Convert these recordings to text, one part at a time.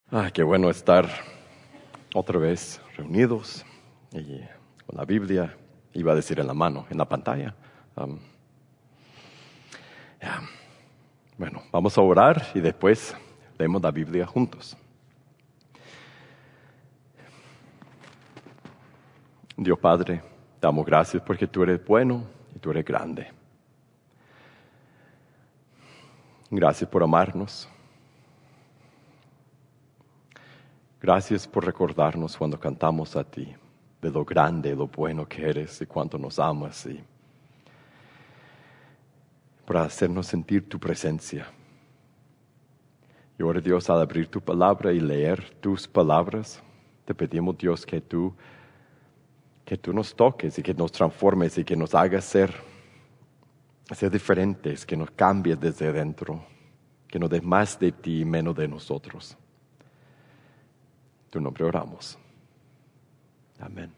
Qué bueno estar otra vez reunidos y con la Biblia, iba a decir en la mano, en la pantalla. Bueno, vamos a orar y después leemos la Biblia juntos. Dios Padre, te damos gracias porque tú eres bueno y tú eres grande. Gracias por amarnos. Gracias por recordarnos cuando cantamos a ti, de lo grande, lo bueno que eres y cuánto nos amas y por hacernos sentir tu presencia. Y ahora, Dios, al abrir tu palabra y leer tus palabras, te pedimos, Dios, que tú nos toques y que nos transformes y que nos hagas ser diferentes, que nos cambies desde dentro, que nos des más de ti y menos de nosotros. En tu nombre oramos. Amén.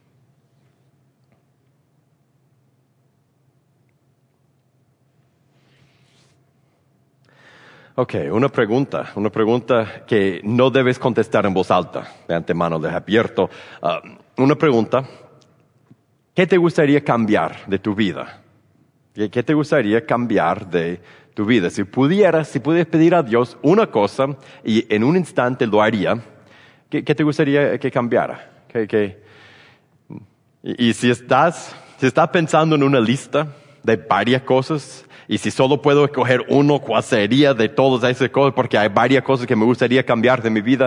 Una pregunta que no debes contestar en voz alta, de antemano, deja abierto. Una pregunta, ¿qué te gustaría cambiar de tu vida? ¿Qué te gustaría cambiar de tu vida? Si pudieras pedir a Dios una cosa y en un instante lo haría, ¿qué te gustaría que cambiara? Y si estás pensando en una lista de varias cosas, y si solo puedo escoger uno, ¿cuál sería de todas esas cosas? Porque hay varias cosas que me gustaría cambiar de mi vida.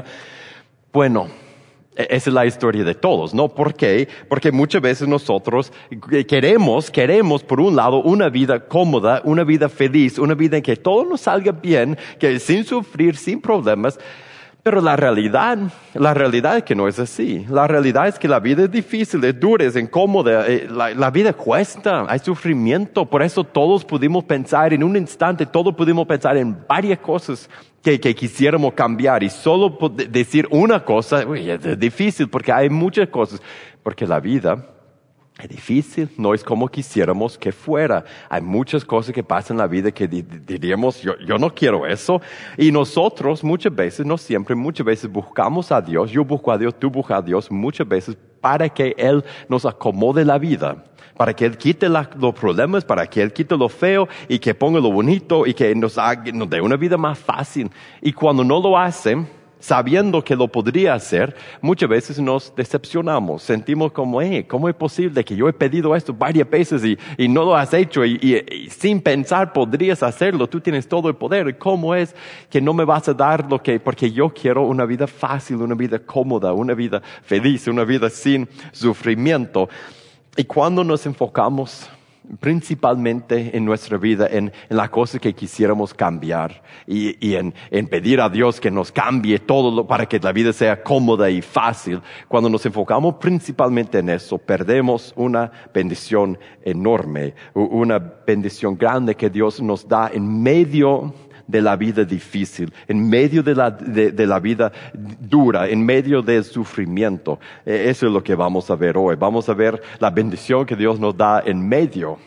Bueno, esa es la historia de todos, ¿no? ¿Por qué? Porque muchas veces nosotros queremos, por un lado, una vida cómoda, una vida feliz, una vida en que todo nos salga bien, que sin sufrir, sin problemas. Pero la realidad es que no es así. La realidad es que la vida es difícil, es dura, es incómoda. La vida cuesta, hay sufrimiento. Por eso todos pudimos pensar en un instante, todos pudimos pensar en varias cosas que quisiéramos cambiar. Y solo decir una cosa, es difícil porque hay muchas cosas. Porque la vida es difícil, no es como quisiéramos que fuera. Hay muchas cosas que pasan en la vida que diríamos, yo no quiero eso. Y nosotros muchas veces buscamos a Dios. Yo busco a Dios, tú buscas a Dios muchas veces para que Él nos acomode la vida. Para que Él quite los problemas, para que Él quite lo feo y que ponga lo bonito y que nos dé una vida más fácil. Y cuando no lo hace, sabiendo que lo podría hacer, muchas veces nos decepcionamos. Sentimos como, ¿cómo es posible que yo he pedido esto varias veces y no lo has hecho? Y sin pensar podrías hacerlo. Tú tienes todo el poder. ¿Cómo es que no me vas a dar porque yo quiero una vida fácil, una vida cómoda, una vida feliz, una vida sin sufrimiento? Y cuando nos enfocamos principalmente en nuestra vida, en las cosas que quisiéramos cambiar y en pedir a Dios que nos cambie todo para que la vida sea cómoda y fácil, cuando nos enfocamos principalmente en eso, perdemos una bendición enorme, una bendición grande que Dios nos da en medio de la vida difícil, en medio de la vida dura, en medio del sufrimiento. Eso es lo que vamos a ver hoy. Vamos a ver la bendición que Dios nos da en medio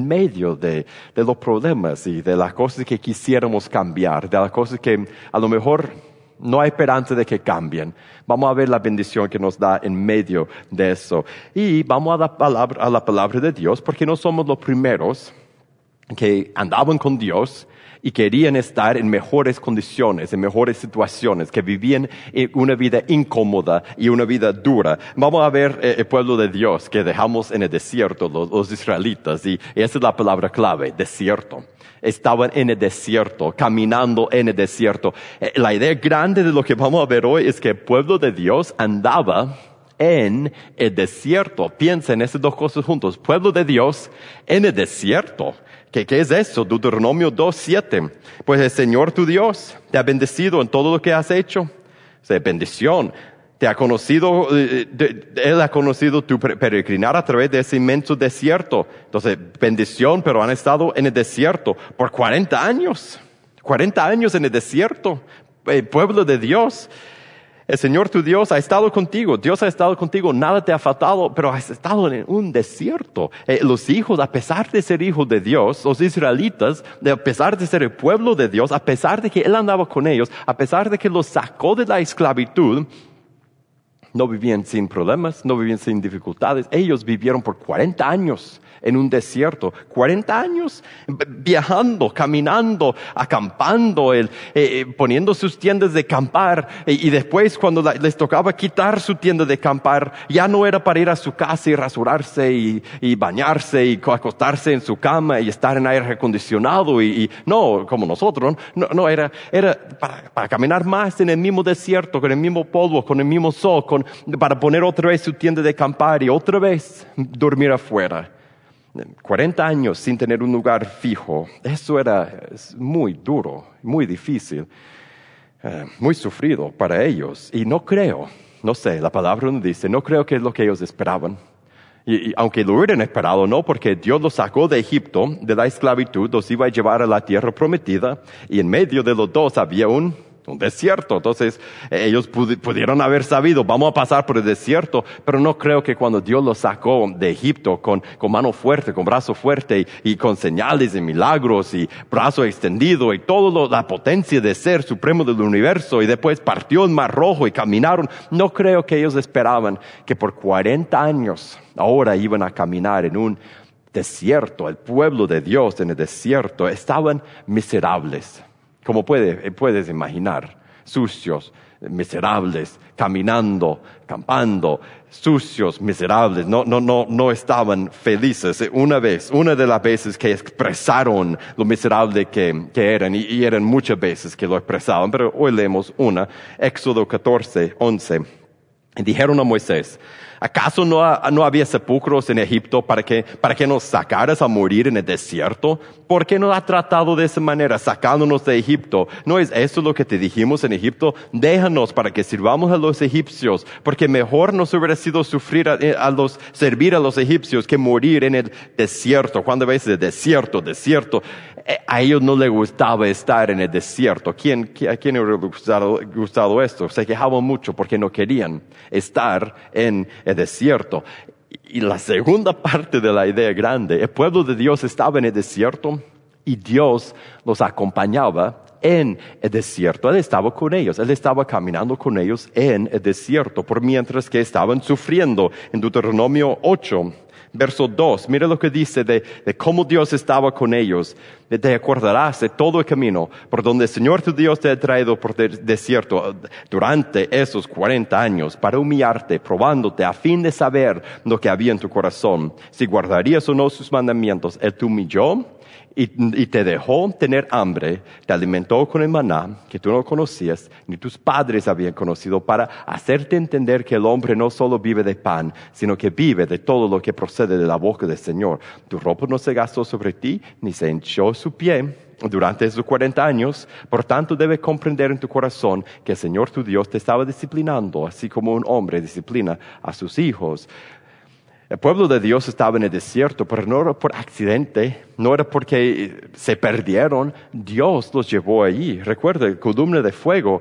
de los problemas y de las cosas que quisiéramos cambiar, de las cosas que a lo mejor no hay esperanza de que cambien. Vamos a ver la bendición que nos da en medio de eso. Y vamos a la palabra de Dios, porque no somos los primeros que andaban con Dios y querían estar en mejores condiciones, en mejores situaciones, que vivían una vida incómoda y una vida dura. Vamos a ver el pueblo de Dios que dejamos en el desierto, los israelitas, y esa es la palabra clave, desierto. Estaban en el desierto, caminando en el desierto. La idea grande de lo que vamos a ver hoy es que el pueblo de Dios andaba en el desierto. Piensa en esas dos cosas juntos. Pueblo de Dios en el desierto. ¿Qué es eso? Deuteronomio 2:7. Pues el Señor tu Dios te ha bendecido en todo lo que has hecho. O sea, bendición. Te ha conocido, Él ha conocido tu peregrinar a través de ese inmenso desierto. Entonces, bendición, pero han estado en el desierto por 40 años. 40 años en el desierto. Pueblo de Dios. El Señor tu Dios ha estado contigo, Dios ha estado contigo, nada te ha faltado, pero has estado en un desierto. Los hijos, a pesar de ser hijos de Dios, los israelitas, a pesar de ser el pueblo de Dios, a pesar de que Él andaba con ellos, a pesar de que los sacó de la esclavitud, no vivían sin problemas, no vivían sin dificultades. Ellos vivieron por 40 años en un desierto, 40 años viajando, caminando, acampando, poniendo sus tiendas de acampar, y después cuando les tocaba quitar su tienda de acampar, ya no era para ir a su casa y rasurarse y bañarse y acostarse en su cama y estar en aire acondicionado y no, como nosotros, no era para caminar más en el mismo desierto, con el mismo polvo, con el mismo sol, para poner otra vez su tienda de acampar y otra vez dormir afuera. 40 años sin tener un lugar fijo, eso era muy duro, muy difícil, muy sufrido para ellos. Y no creo, no sé, la palabra nos dice, no creo que es lo que ellos esperaban. Y aunque lo hubieran esperado, no, porque Dios los sacó de Egipto, de la esclavitud, los iba a llevar a la tierra prometida, y en medio de los dos había un desierto. Entonces ellos pudieron haber sabido, vamos a pasar por el desierto, pero no creo que cuando Dios los sacó de Egipto con mano fuerte, con brazo fuerte y con señales y milagros y brazo extendido y toda la potencia de ser supremo del universo, y después partió el Mar Rojo y caminaron, no creo que ellos esperaban que por 40 años ahora iban a caminar en un desierto. El pueblo de Dios en el desierto estaban miserables. Como puedes imaginar, sucios, miserables, caminando, acampando, sucios, miserables, no estaban felices. Una de las veces que expresaron lo miserable que eran, y eran muchas veces que lo expresaban, pero hoy leemos una, Éxodo 14:11. Dijeron a Moisés, ¿acaso no había sepulcros en Egipto para que nos sacaras a morir en el desierto? ¿Por qué nos ha tratado de esa manera, sacándonos de Egipto? ¿No es eso lo que te dijimos en Egipto? Déjanos para que sirvamos a los egipcios, porque mejor nos hubiera sido servir a los egipcios que morir en el desierto. ¿Cuántas veces desierto? A ellos no les gustaba estar en el desierto. ¿A quién le hubiera gustado esto? Se quejaban mucho porque no querían estar en el desierto. Y la segunda parte de la idea grande, el pueblo de Dios estaba en el desierto y Dios los acompañaba en el desierto. Él estaba con ellos, Él estaba caminando con ellos en el desierto, por mientras que estaban sufriendo. En Deuteronomio 8, verso 2, mira lo que dice de cómo Dios estaba con ellos. Te acordarás de todo el camino por donde el Señor tu Dios te ha traído por el desierto durante esos 40 años para humillarte, probándote a fin de saber lo que había en tu corazón, si guardarías o no sus mandamientos. Él te humilló y te dejó tener hambre, te alimentó con el maná que tú no conocías, ni tus padres habían conocido, para hacerte entender que el hombre no solo vive de pan, sino que vive de todo lo que procede de la boca del Señor. Tu ropa no se gastó sobre ti, ni se hinchó su pie durante esos 40 años. Por tanto, debes comprender en tu corazón que el Señor tu Dios te estaba disciplinando, así como un hombre disciplina a sus hijos. El pueblo de Dios estaba en el desierto, pero no era por accidente, no era porque se perdieron. Dios los llevó allí. Recuerda, columna de fuego,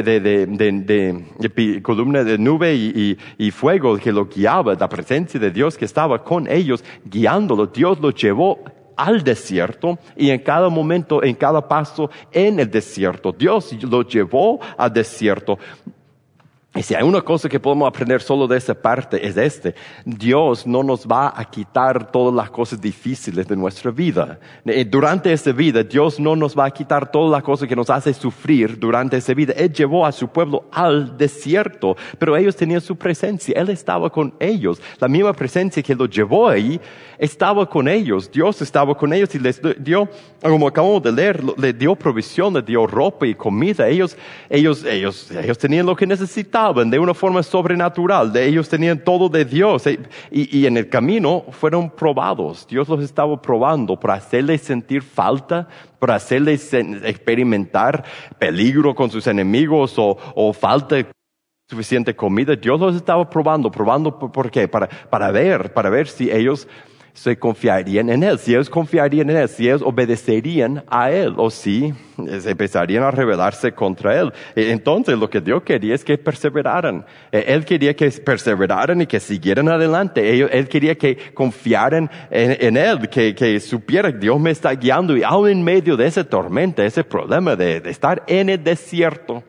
columna de nube y fuego que lo guiaba, la presencia de Dios que estaba con ellos, guiándolo. Dios los llevó al desierto, y en cada momento, en cada paso en el desierto, Dios los llevó al desierto. Y si hay una cosa que podemos aprender solo de esa parte, es Dios no nos va a quitar todas las cosas difíciles de nuestra vida. Durante esa vida, Dios no nos va a quitar todas las cosas que nos hace sufrir durante esa vida. Él llevó a su pueblo al desierto, pero ellos tenían su presencia. Él estaba con ellos. La misma presencia que los llevó ahí, estaba con ellos. Dios estaba con ellos y les dio, como acabamos de leer, les dio provisión, les dio ropa y comida. Ellos tenían lo que necesitaban de una forma sobrenatural. Ellos tenían todo de Dios, y en el camino fueron probados. Dios los estaba probando para hacerles sentir falta, para hacerles experimentar peligro con sus enemigos o falta de suficiente comida. Dios los estaba probando. ¿Por qué? Para ver si ellos se confiarían en Él, si ellos confiarían en Él, si ellos obedecerían a Él, o si empezarían a rebelarse contra Él. Entonces lo que Dios quería es que perseveraran. Él quería que perseveraran y que siguieran adelante. Él quería que confiaran en Él, que supieran, Dios me está guiando, y aún en medio de esa tormenta, ese problema de estar en el desierto,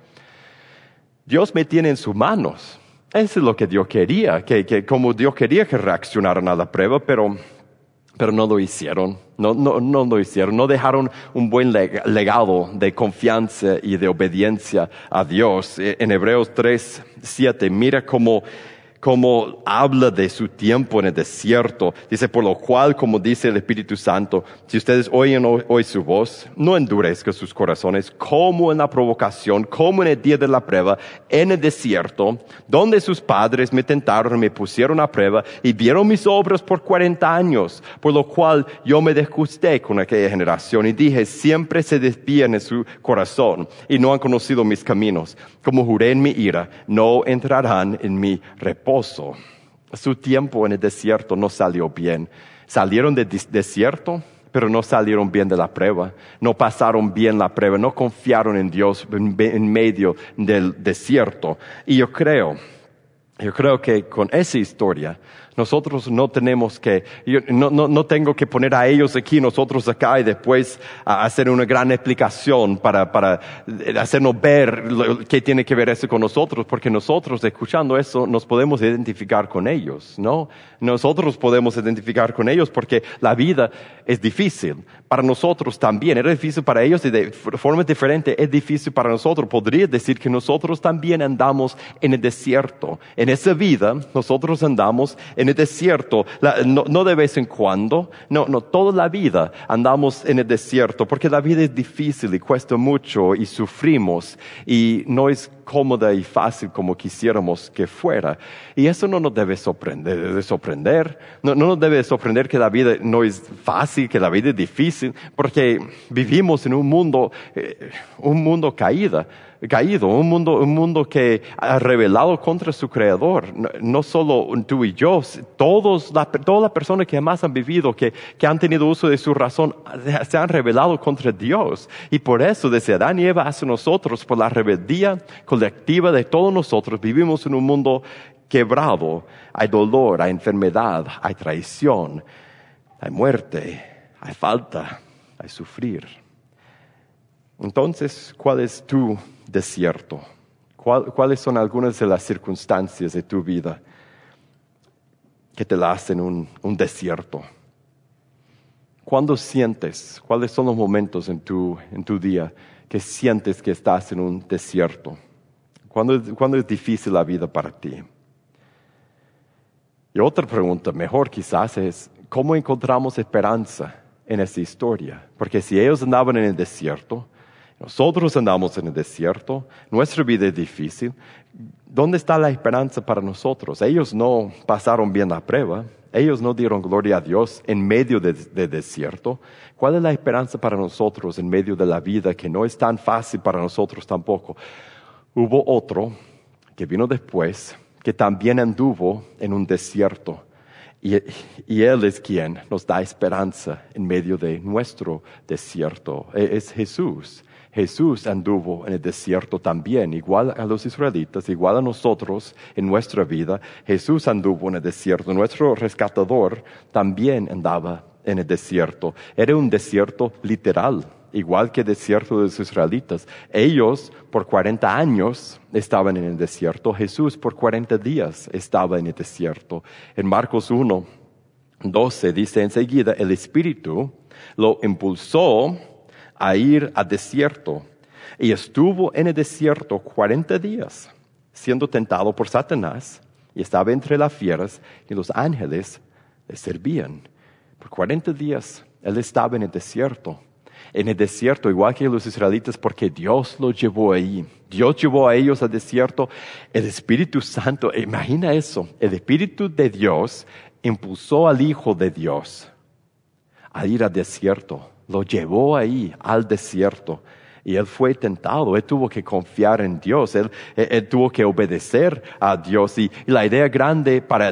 Dios me tiene en sus manos. Eso es lo que Dios quería, que como Dios quería que reaccionaran a la prueba, pero no lo hicieron. No lo hicieron. No dejaron un buen legado de confianza y de obediencia a Dios. En Hebreos 3:7, mira cómo habla de su tiempo en el desierto. Dice, por lo cual, como dice el Espíritu Santo, si ustedes oyen hoy su voz, no endurezcan sus corazones, como en la provocación, como en el día de la prueba, en el desierto, donde sus padres me tentaron y me pusieron a prueba, y vieron mis obras por 40 años, por lo cual yo me disgusté con aquella generación, y dije, siempre se desvían en su corazón, y no han conocido mis caminos. Como juré en mi ira, no entrarán en mi reposo. Su tiempo en el desierto no salió bien. Salieron del desierto, pero no salieron bien de la prueba. No pasaron bien la prueba, no confiaron en Dios en medio del desierto. Y yo creo que con esa historia nosotros no tenemos que, no tengo que poner a ellos aquí, nosotros acá, y después hacer una gran explicación para hacernos ver qué tiene que ver eso con nosotros, porque nosotros, escuchando eso, nos podemos identificar con ellos, ¿no? Nosotros podemos identificar con ellos porque la vida es difícil. Para nosotros también, era difícil para ellos y de forma diferente es difícil para nosotros. Podría decir que nosotros también andamos en el desierto. En esa vida, nosotros andamos en el desierto, no de vez en cuando, no, toda la vida andamos en el desierto, porque la vida es difícil y cuesta mucho y sufrimos y no es cómoda y fácil como quisiéramos que fuera. Y eso no nos debe sorprender. No nos debe sorprender que la vida no es fácil, que la vida es difícil, porque vivimos en un mundo caído, un mundo que ha rebelado contra su creador. No solo tú y yo, todas las personas que jamás han vivido, que han tenido uso de su razón, se han rebelado contra Dios. Y por eso, desde Adán y Eva hacia nosotros, por la rebeldía colectiva de todos nosotros, vivimos en un mundo quebrado. Hay dolor, hay enfermedad, hay traición, hay muerte, hay falta, hay sufrir. Entonces, ¿cuál es tu desierto? ¿Cuáles son algunas de las circunstancias de tu vida que te la hacen un desierto? ¿Cuándo sientes? ¿Cuáles son los momentos en tu día que sientes que estás en un desierto? ¿Cuándo es difícil la vida para ti? Y otra pregunta, mejor quizás, es ¿cómo encontramos esperanza en esa historia? Porque si ellos andaban en el desierto, nosotros andamos en el desierto, nuestra vida es difícil, ¿dónde está la esperanza para nosotros? Ellos no pasaron bien la prueba, ellos no dieron gloria a Dios en medio del desierto. ¿Cuál es la esperanza para nosotros en medio de la vida que no es tan fácil para nosotros tampoco? Hubo otro que vino después, que también anduvo en un desierto. Y Él es quien nos da esperanza en medio de nuestro desierto. Es Jesús. Jesús anduvo en el desierto también, igual a los israelitas, igual a nosotros en nuestra vida. Jesús anduvo en el desierto. Nuestro rescatador también andaba en el desierto. Era un desierto literal, igual que el desierto de los israelitas. Ellos por 40 años estaban en el desierto. Jesús por 40 días estaba en el desierto. En Marcos 1:12 dice enseguida, el Espíritu lo impulsó a ir al desierto y estuvo en el desierto 40 días siendo tentado por Satanás y estaba entre las fieras y los ángeles le servían. Por 40 días él estaba en el desierto, igual que los israelitas, porque Dios los llevó ahí. Dios llevó a ellos al desierto. El Espíritu Santo, imagina eso, el Espíritu de Dios impulsó al Hijo de Dios a ir al desierto. Lo llevó ahí al desierto y él fue tentado. Él tuvo que confiar en Dios. Él tuvo que obedecer a Dios. Y la idea grande para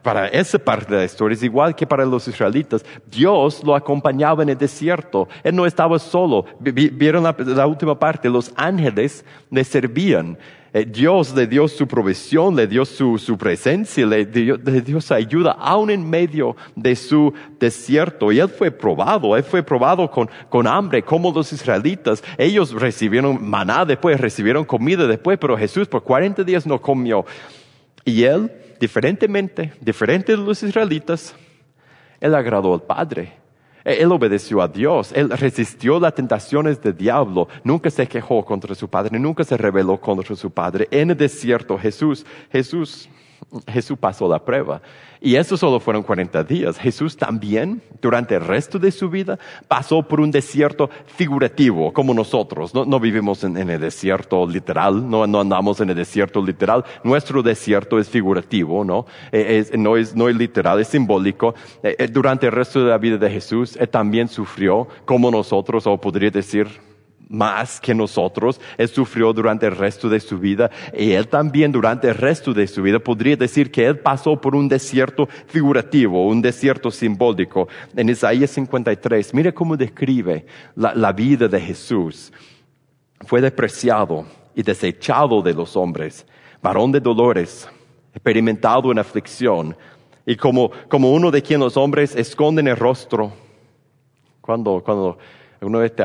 para esa parte de la historia es igual que para los israelitas. Dios lo acompañaba en el desierto. Él no estaba solo. Vieron la última parte, los ángeles le servían. Dios le dio su provisión, le dio su presencia, le dio su ayuda, aún en medio de su desierto. Y él fue probado con hambre, como los israelitas. Ellos recibieron maná después, recibieron comida después, pero Jesús por 40 días no comió. Y él, diferente de los israelitas, él agradó al Padre. Él obedeció a Dios, él resistió las tentaciones del diablo, nunca se quejó contra su padre, nunca se rebeló contra su padre. En el desierto Jesús pasó la prueba. Y eso solo fueron 40 días. Jesús también, durante el resto de su vida, pasó por un desierto figurativo, como nosotros. No vivimos en el desierto literal, no andamos en el desierto literal. Nuestro desierto es figurativo, ¿no? No es literal, es simbólico. Durante el resto de la vida de Jesús, él también sufrió como nosotros, o podría decir, más que nosotros. Él sufrió durante el resto de su vida y él también durante el resto de su vida podría decir que él pasó por un desierto figurativo, un desierto simbólico. En Isaías 53, mire cómo describe la vida de Jesús. Fue despreciado y desechado de los hombres, varón de dolores, experimentado en aflicción y como uno de quien los hombres esconden el rostro. Cuando alguna vez te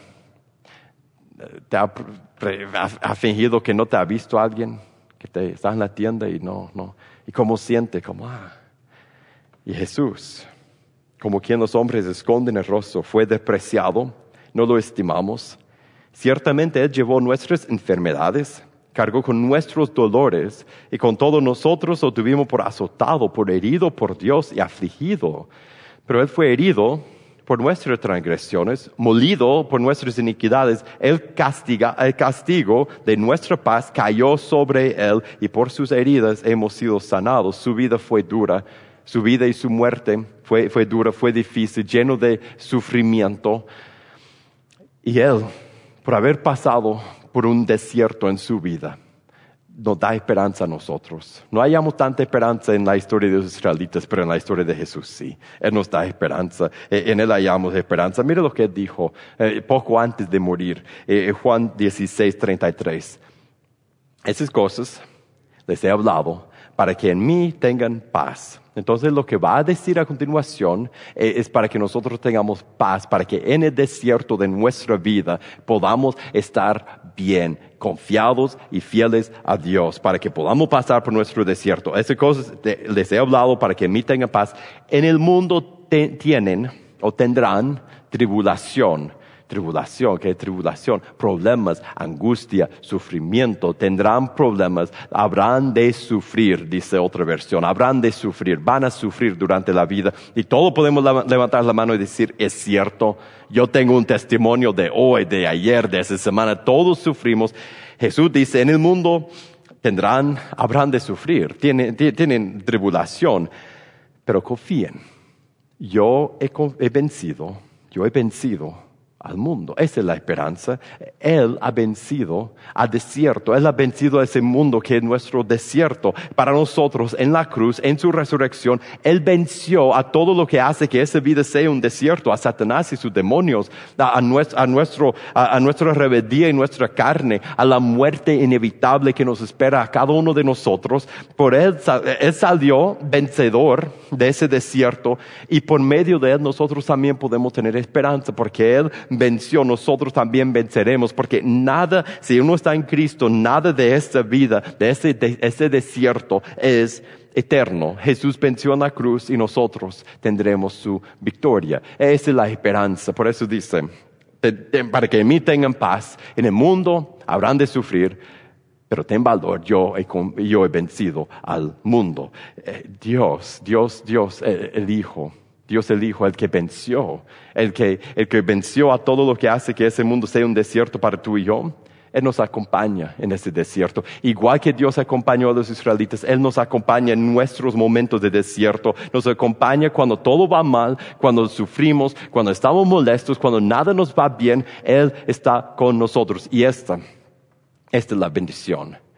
ha fingido que no te ha visto alguien, que estás en la tienda y no, y cómo siente, y Jesús, como quien los hombres esconden el rostro, fue despreciado, no lo estimamos. Ciertamente Él llevó nuestras enfermedades, cargó con nuestros dolores, y con todos nosotros lo tuvimos por azotado, por herido por Dios y afligido. Pero Él fue herido por nuestras transgresiones, molido por nuestras iniquidades. El castigo de nuestra paz cayó sobre Él, y por sus heridas hemos sido sanados. Su vida fue dura, su vida y su muerte fue dura, fue difícil, lleno de sufrimiento. Y Él, por haber pasado por un desierto en su vida, nos da esperanza a nosotros. No hallamos tanta esperanza en la historia de los israelitas, pero en la historia de Jesús sí. Él nos da esperanza. En Él hallamos esperanza. Mira lo que Él dijo poco antes de morir. Juan 16:33. Esas cosas les he hablado para que en mí tengan paz. Entonces lo que va a decir a continuación es para que nosotros tengamos paz, para que en el desierto de nuestra vida podamos estar bien, confiados y fieles a Dios, para que podamos pasar por nuestro desierto. Esas cosas les he hablado para que en mí tengan paz. En el mundo tienen o tendrán tribulación. Tribulación, ¿qué es tribulación? Problemas, angustia, sufrimiento, tendrán problemas, habrán de sufrir, dice otra versión, habrán de sufrir, van a sufrir durante la vida. Y todos podemos levantar la mano y decir, es cierto, yo tengo un testimonio de hoy, de ayer, de esa semana, todos sufrimos. Jesús dice, en el mundo habrán de sufrir, tienen tribulación, pero confíen, yo he vencido al mundo. Esa es la esperanza. Él ha vencido al desierto. Él ha vencido a ese mundo que es nuestro desierto. Para nosotros, en la cruz, en su resurrección, Él venció a todo lo que hace que esa vida sea un desierto, a Satanás y sus demonios, a nuestra rebeldía y nuestra carne, a la muerte inevitable que nos espera a cada uno de nosotros. Por Él salió vencedor de ese desierto, y por medio de Él nosotros también podemos tener esperanza, porque Él venció, nosotros también venceremos, porque nada, si uno está en Cristo, nada de esta vida, de ese desierto es eterno. Jesús venció en la cruz y nosotros tendremos su victoria. Esa es la esperanza. Por eso dice, para que en mí tengan paz, en el mundo habrán de sufrir, pero ten valor, yo he vencido al mundo. Dios, el Hijo, el que venció, el que venció a todo lo que hace que ese mundo sea un desierto para tú y yo. Él nos acompaña en ese desierto. Igual que Dios acompañó a los israelitas, Él nos acompaña en nuestros momentos de desierto. Nos acompaña cuando todo va mal, cuando sufrimos, cuando estamos molestos, cuando nada nos va bien. Él está con nosotros. Y esta es la bendición.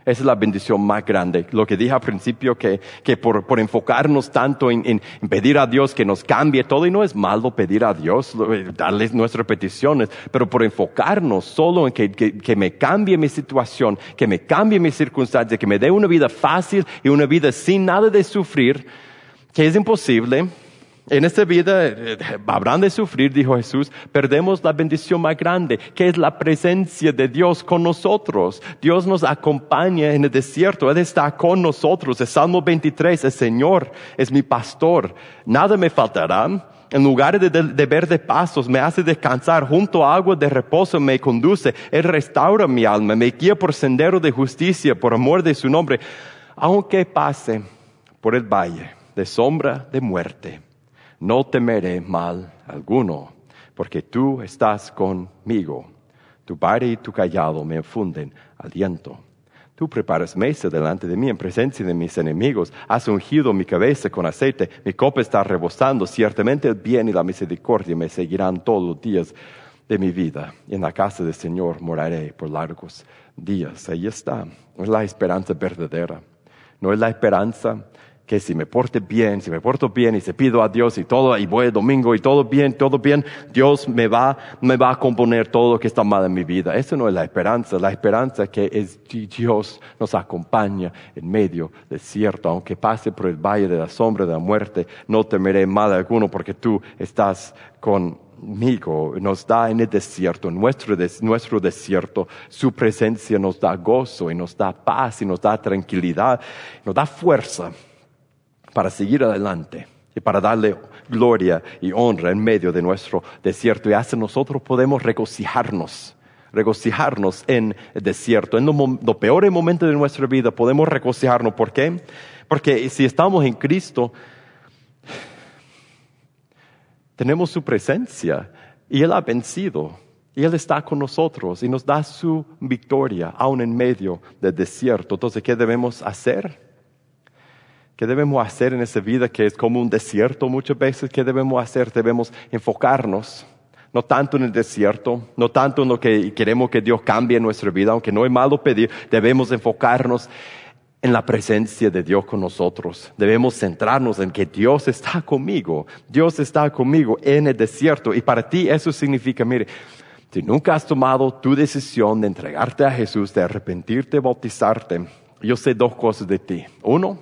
Esa es la bendición más grande. Lo que dije al principio, que por enfocarnos tanto en pedir a Dios que nos cambie todo, y no es malo pedir a Dios, darles nuestras peticiones, pero por enfocarnos solo en que me cambie mi situación, que me cambie mis circunstancias, que me dé una vida fácil y una vida sin nada de sufrir, que es imposible. En esta vida habrán de sufrir, dijo Jesús, perdemos la bendición más grande, que es la presencia de Dios con nosotros. Dios nos acompaña en el desierto, Él está con nosotros. El Salmo 23, el Señor es mi pastor, nada me faltará. En lugares de verdes pastos me hace descansar, junto a aguas de reposo me conduce. Él restaura mi alma, me guía por sendero de justicia, por amor de su nombre. Aunque pase por el valle de sombra de muerte, no temeré mal alguno, porque tú estás conmigo. Tu vara y tu cayado me infunden aliento. Tú preparas mesa delante de mí en presencia de mis enemigos. Has ungido mi cabeza con aceite. Mi copa está rebosando. Ciertamente el bien y la misericordia me seguirán todos los días de mi vida. En la casa del Señor moraré por largos días. Ahí está. No es la esperanza verdadera. No es la esperanza que si me porto bien y se pido a Dios y todo, y voy el domingo y todo bien, Dios me va a componer todo lo que está mal en mi vida. Eso no es la esperanza. La esperanza que es Dios nos acompaña en medio del desierto. Aunque pase por el valle de la sombra de la muerte, no temeré mal alguno, porque tú estás conmigo. Nos da en el desierto, en nuestro desierto, su presencia nos da gozo y nos da paz y nos da tranquilidad, nos da fuerza para seguir adelante y para darle gloria y honra en medio de nuestro desierto. Y así nosotros podemos regocijarnos en el desierto. En los peores momentos de nuestra vida podemos regocijarnos. ¿Por qué? Porque si estamos en Cristo, tenemos su presencia y Él ha vencido. Y Él está con nosotros y nos da su victoria aún en medio del desierto. Entonces, ¿qué debemos hacer? ¿Qué debemos hacer en esa vida que es como un desierto muchas veces? ¿Qué debemos hacer? Debemos enfocarnos, no tanto en el desierto, no tanto en lo que queremos que Dios cambie en nuestra vida, aunque no es malo pedir. Debemos enfocarnos en la presencia de Dios con nosotros. Debemos centrarnos en que Dios está conmigo. Dios está conmigo en el desierto. Y para ti eso significa, mire, si nunca has tomado tu decisión de entregarte a Jesús, de arrepentirte, bautizarte, yo sé dos cosas de ti. Uno,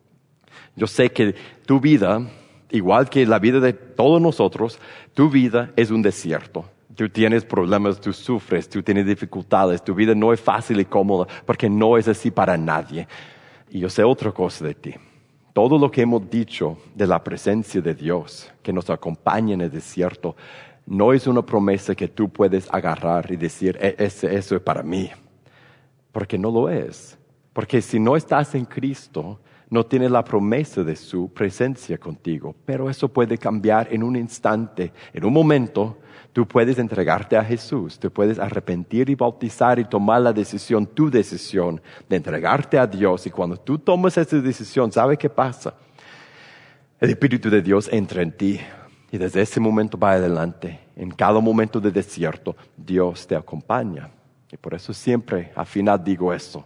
yo sé que tu vida, igual que la vida de todos nosotros, tu vida es un desierto. Tú tienes problemas, tú sufres, tú tienes dificultades, tu vida no es fácil y cómoda, porque no es así para nadie. Y yo sé otra cosa de ti. Todo lo que hemos dicho de la presencia de Dios, que nos acompaña en el desierto, no es una promesa que tú puedes agarrar y decir, eso es para mí. Porque no lo es. Porque si no estás en Cristo, no tienes la promesa de su presencia contigo. Pero eso puede cambiar en un instante, en un momento. Tú puedes entregarte a Jesús, te puedes arrepentir y bautizar y tomar la decisión, tu decisión de entregarte a Dios. Y cuando tú tomas esa decisión, ¿sabe qué pasa? El Espíritu de Dios entra en ti y desde ese momento va adelante. En cada momento de desierto, Dios te acompaña. Y por eso siempre al final digo eso.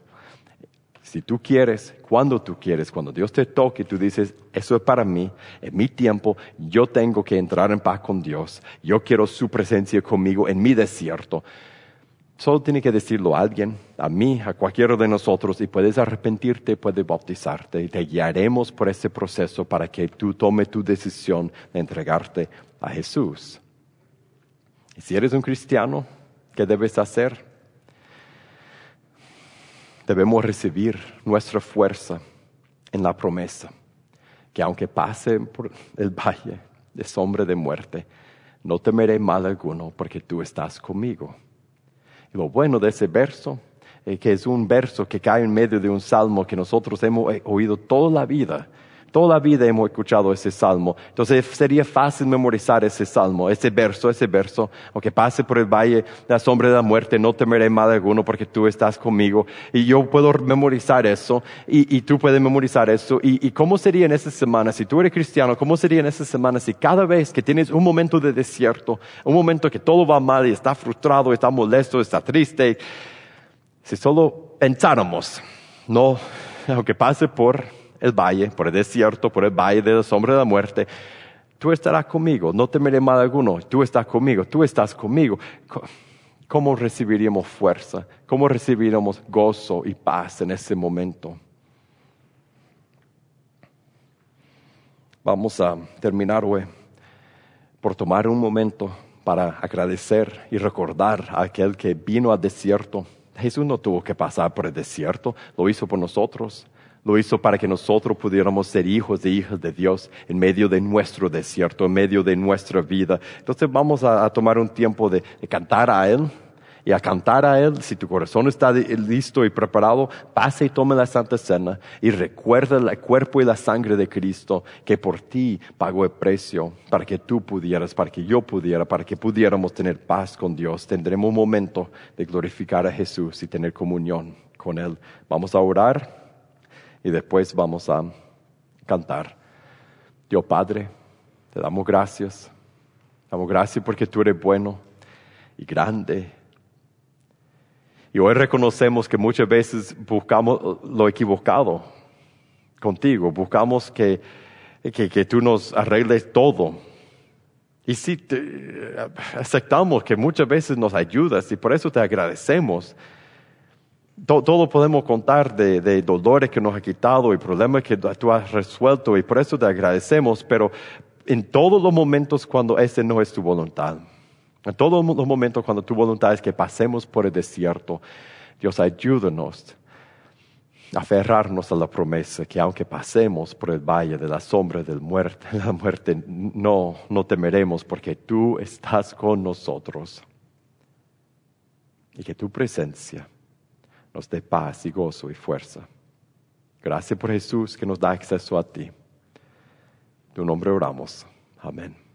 Si tú quieres, cuando Dios te toque, tú dices, eso es para mí, en mi tiempo, yo tengo que entrar en paz con Dios. Yo quiero su presencia conmigo en mi desierto. Solo tiene que decirlo a alguien, a mí, a cualquiera de nosotros, y puedes arrepentirte, puedes bautizarte, y te guiaremos por ese proceso para que tú tomes tu decisión de entregarte a Jesús. Y si eres un cristiano, ¿qué debes hacer? Debemos recibir nuestra fuerza en la promesa, que aunque pase por el valle de sombra de muerte, no temeré mal alguno, porque tú estás conmigo. Y lo bueno de ese verso, que es un verso que cae en medio de un salmo que nosotros hemos oído toda la vida. Toda la vida hemos escuchado ese salmo. Entonces sería fácil memorizar ese salmo, ese verso. Aunque pase por el valle de la sombra de la muerte, no temeré mal alguno porque tú estás conmigo. Y yo puedo memorizar eso y tú puedes memorizar eso. ¿Y cómo sería en esa semana? Si tú eres cristiano, ¿cómo sería en esa semana si cada vez que tienes un momento de desierto, un momento que todo va mal y está frustrado, está molesto, está triste, si solo pensáramos no, aunque pase por el valle, por el desierto, por el valle de la sombra de la muerte, tú estarás conmigo, no temeré mal alguno, tú estás conmigo, tú estás conmigo. ¿Cómo recibiríamos fuerza? ¿Cómo recibiríamos gozo y paz en ese momento? Vamos a terminar hoy por tomar un momento para agradecer y recordar a aquel que vino al desierto. Jesús no tuvo que pasar por el desierto, lo hizo por nosotros. Lo hizo para que nosotros pudiéramos ser hijos e hijas de Dios en medio de nuestro desierto, en medio de nuestra vida. Entonces vamos a tomar un tiempo de cantar a Él. Y a cantar a Él, si tu corazón está listo y preparado, pase y tome la Santa Cena y recuerda el cuerpo y la sangre de Cristo que por ti pagó el precio para que tú pudieras, para que yo pudiera, para que pudiéramos tener paz con Dios. Tendremos un momento de glorificar a Jesús y tener comunión con Él. Vamos a orar y después vamos a cantar. Dios Padre, te damos gracias. Damos gracias porque tú eres bueno y grande. Y hoy reconocemos que muchas veces buscamos lo equivocado contigo. Buscamos que tú nos arregles todo. Y sí, aceptamos que muchas veces nos ayudas y por eso te agradecemos. Todo podemos contar de dolores que nos has quitado y problemas que tú has resuelto y por eso te agradecemos. Pero en todos los momentos cuando ese no es tu voluntad, en todos los momentos cuando tu voluntad es que pasemos por el desierto, Dios, ayúdanos a aferrarnos a la promesa que aunque pasemos por el valle de la sombra de la muerte, no temeremos porque tú estás con nosotros. Y que tu presencia nos dé paz y gozo y fuerza. Gracias por Jesús que nos da acceso a ti. En tu nombre oramos. Amén.